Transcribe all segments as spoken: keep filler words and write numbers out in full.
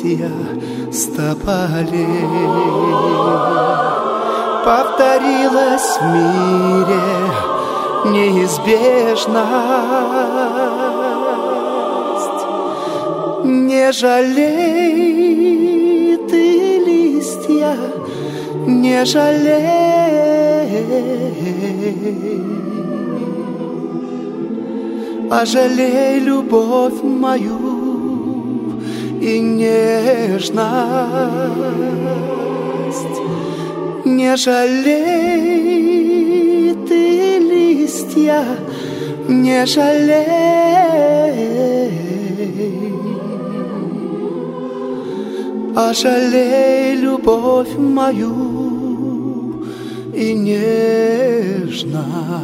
листья с тополей. Повторилась в мире неизбежность. Не жалей ты листья, не жалей, а жалей любовь мою и нежность. Не жалей ты листья, не жалей, а жалей любовь мою и нежность.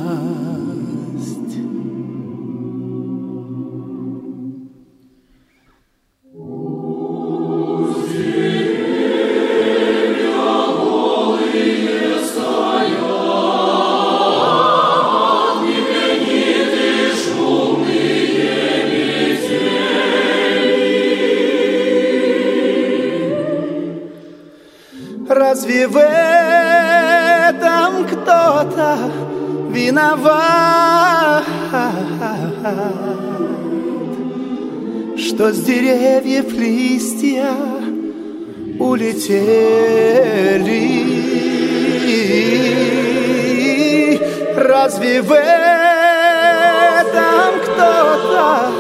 Разве в этом кто-то виноват, что с деревьев листья улетели? Разве в этом кто-то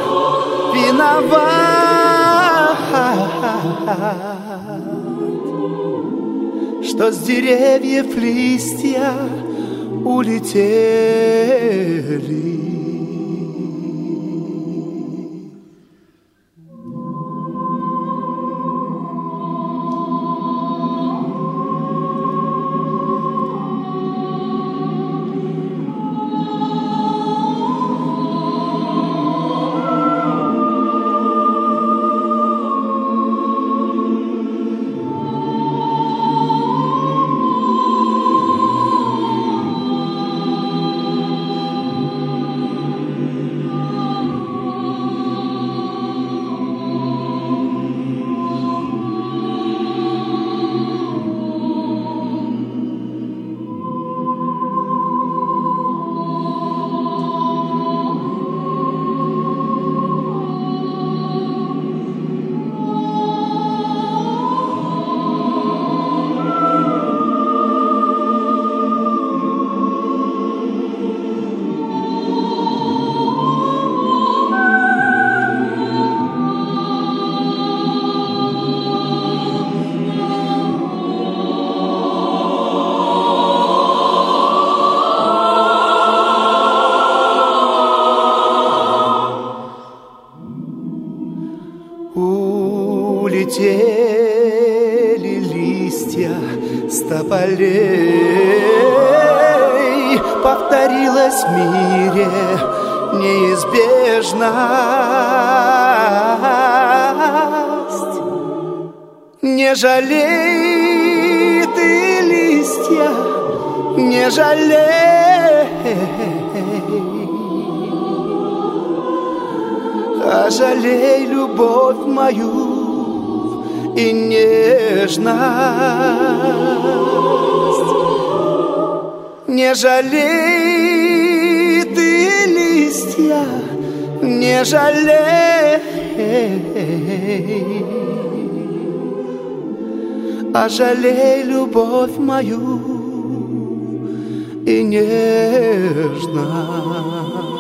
виноват, что с деревьев листья улетели? Улетели листья с тополей, повторилась в мире неизбежность. Не жалей ты листья, не жалей, а жалей любовь мою и нежность. Не жалей ты листья, не жалей, а жалей любовь мою и нежность.